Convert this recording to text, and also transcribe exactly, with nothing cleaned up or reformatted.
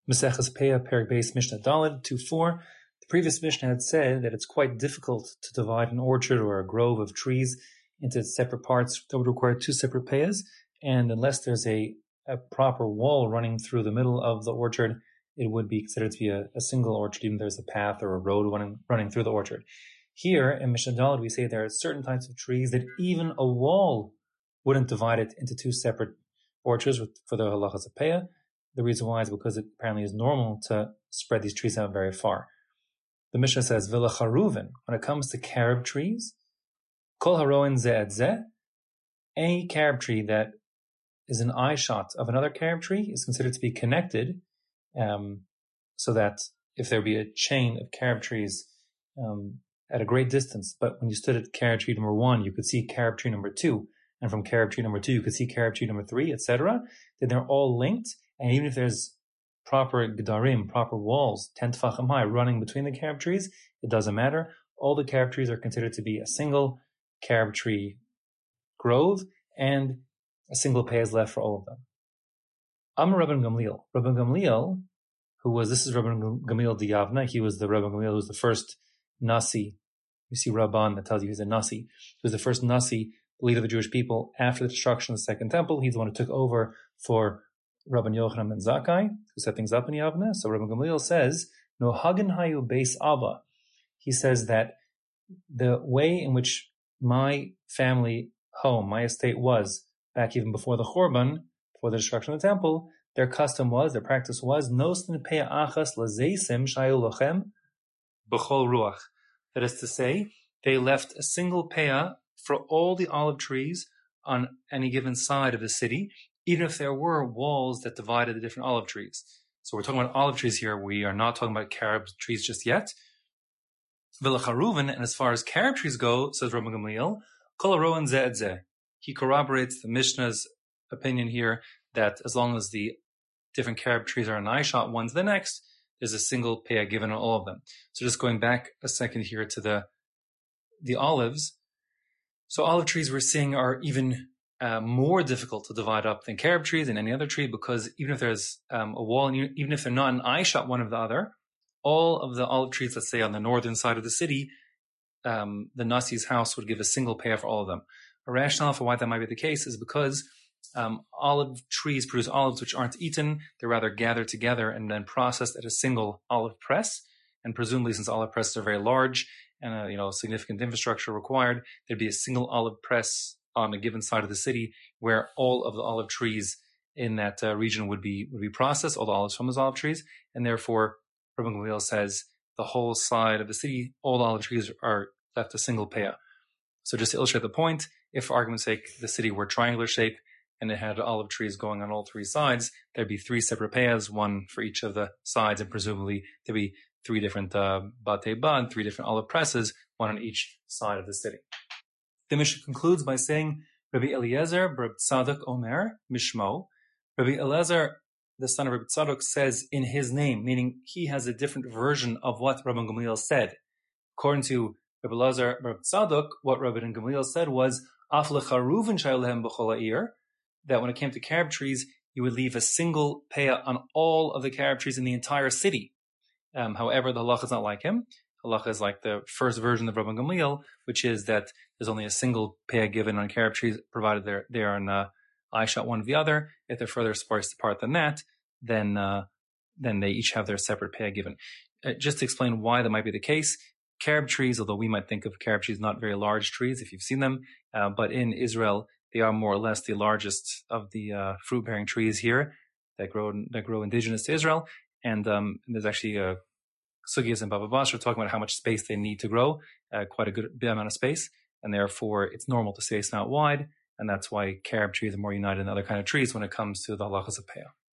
Maseches Peah, Perek Beis, Mishnah Daled, two four. The previous Mishnah had said that it's quite difficult to divide an orchard or a grove of trees into separate parts that would require two separate payahs, and unless there's a, a proper wall running through the middle of the orchard, it would be considered to be a, a single orchard, even if there's a path or a road running, running through the orchard. Here in Mishnah Daled, we say there are certain types of trees that even a wall wouldn't divide it into two separate orchards for the halachas of payah. The reason why is because it apparently is normal to spread these trees out very far. The Mishnah says, V'la charuven, when it comes to carob trees, kol haroin ze et ze, any carob tree that is an eye shot of another carob tree is considered to be connected, um, so that if there be a chain of carob trees um, at a great distance, but when you stood at carob tree number one, you could see carob tree number two, and from carob tree number two, you could see carob tree number three, et cetera, then they're all linked. And even if there's proper gedarim, proper walls, ten tefachim high, running between the carob trees, it doesn't matter. All the carob trees are considered to be a single carob tree grove, and a single pay is left for all of them. Amar Rabban Gamliel. Rabban Gamliel, who was, this is Rabban Gamliel di Yavna, he was the Rabban Gamliel who was the first Nasi. You see Rabban that tells you he's a Nasi. He was the first Nasi, the leader of the Jewish people, after the destruction of the Second Temple. He's the one who took over for Rabban Yochanan ben Zakkai, who set things up in Yavne. So Rabban Gamliel says, No hagen hayu beis Abba. He says that the way in which my family home, my estate was, back even before the Chorban, before the destruction of the temple, their custom was, their practice was, Nosin peah achas lazeisim shayu lochem b'chol ruach. That is to say, they left a single peah for all the olive trees on any given side of the city, even if there were walls that divided the different olive trees. So we're talking about olive trees here. We are not talking about carob trees just yet. V'la charuven, and as far as carob trees go, says Rabban Gamliel, kol haroin ze et ze. He corroborates the Mishnah's opinion here that as long as the different carob trees are an eye shot one to the next, there's a single payah given on all of them. So just going back a second here to the the olives. So olive trees we're seeing are even uh, more difficult to divide up than carob trees and any other tree, because even if there's um, a wall, and even if they're not an eye shot one of the other, all of the olive trees, let's say on the northern side of the city, um, the Nasi's house would give a single payah for all of them. A rationale for why that might be the case is because um, olive trees produce olives which aren't eaten. They're rather gathered together and then processed at a single olive press. And presumably, since olive presses are very large and uh, you know significant infrastructure required, there'd be a single olive press on a given side of the city where all of the olive trees in that uh, region would be would be processed, all the olives from those olive trees, and therefore, Rabban Gamliel says the whole side of the city, all the olive trees are left a single payah. So just to illustrate the point, if for argument's sake the city were triangular shape and it had olive trees going on all three sides, there'd be three separate payahs, one for each of the sides, and presumably there'd be three different uh, batei bad, three different olive presses, one on each side of the city. The Mishnah concludes by saying, Rabbi Eliezer Rabbi Tzadok Omer Mishmo. Rabbi Eliezer, the son of Rabbi Tzadok, says in his name, meaning he has a different version of what Rabban Gamliel said. According to Rabbi Eliezer Rabbi Tzadok, what Rabban Gamliel said was, Af lecharuven shaylehem b'chol ha'ir, that when it came to carob trees, you would leave a single payah on all of the carob trees in the entire city. Um, however, the halacha is not like him. Halacha is like the first version of Rabban Gamliel, which is that there's only a single payah given on carob trees, provided they're they are in uh, eye shot one of the other. If they're further spaced apart than that, then uh, then they each have their separate payah given. Uh, just to explain why that might be the case, carob trees, although we might think of carob trees not very large trees if you've seen them, uh, but in Israel they are more or less the largest of the uh, fruit-bearing trees here that grow that grow indigenous to Israel. And um, there's actually a Sugyas and Baba Basra talking about how much space they need to grow, uh, quite a good bit amount of space, and therefore it's normal to space them out wide, and that's why carob trees are more united than other kind of trees when it comes to the halachas of payah.